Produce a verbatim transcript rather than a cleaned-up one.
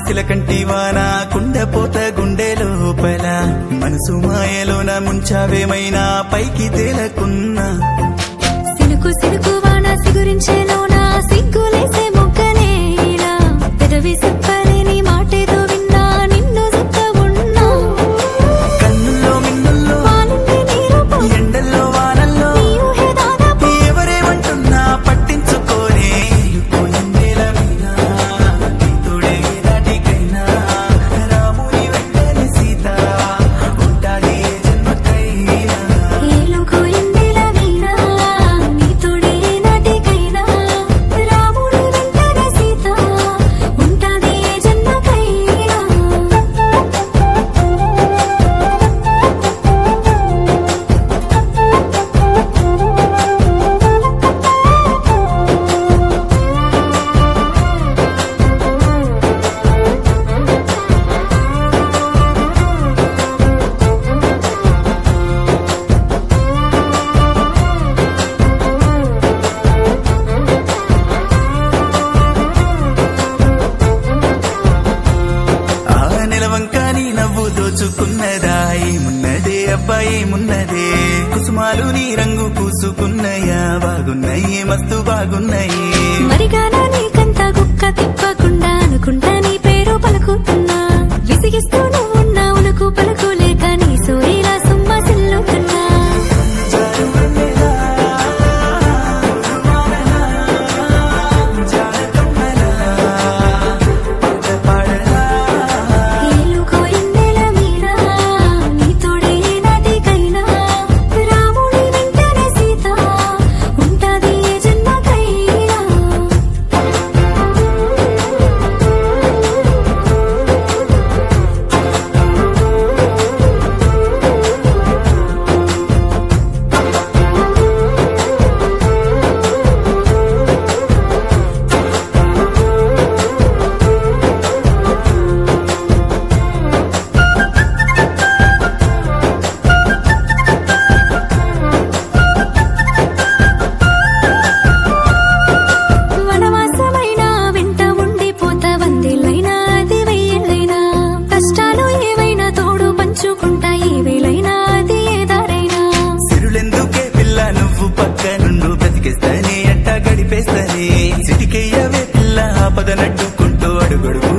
సిలకంటి వాన కుండపోత గుండె లోపల మనసు మాయలోన ముంచావేమైనా పైకి తేలకున్నా సినుకు సినుకు వాన సిగురించేలోనా సిగ్గులేసే మొక్కనేలా పెదవి చెప్పలేని మాటేదో విన్నా నిన్ను జత ఉన్నా కన్నుల్లో మిన్నుల్లో వానుండి నీ రూపం ఎండల్లో వానల్లో నీ ఊహే దాదాపు ఎవరేమంటున్నా పట్టించుకోనే పోయిందేల మీనా తోడే దాటికైనా రాముని వెంటనే సీత ఉంటాది జన్మకైనా ఏలుగు ఎండెల వీణ నీ తోడే నాటికైనా రాముడి వెంటనే సీత ఉంటాది ఏ జన్మకైనా ఆ నిలవంక నీ నవ్వు దోచుకున్నదా ఏమున్నదే అబ్బాయి మున్నదే కుసుమాలు నీ రంగు పూసుకున్నయా బాగున్నాయి మస్తు బాగున్నాయి మరిగానా నీకంతా గుక్క తిప్పకుండా అనుకుంటా నీ పేరు పలుకుతున్నా విసిగిస్తూ నువ్వున్నా ఉలుకు పలుకు లేక నీ సోయిలా సుమ్మ సిల్లుతున్నా జారుమల్లెలా, ఉరుమాలలా, జారకమ్మలా, పాట పాడలా. ఏలుగో ఎన్నెల మీరా నీ తోడే నాటికైనా రాముడి వెంటనే సీత ఉంటాది ఏ జన్మకైనా వనవాసమైనా వెంట ఉండిపోతా వందేళ్ళైనా అది వెయ్యేళ్ళైనా కష్టాలు ఏవైనా తోడు పంచుకుంటా ఏ వేలైనా అది ఏ దారైనా సిరులెందుకే పిల్ల నువ్వు పక్క నుండు బ్రతికేస్తానే అట్టా గడిపేస్తానే సిటికెయ్యవే పిల్ల ఆపదనడ్డుకుంటూ అడుగడుగు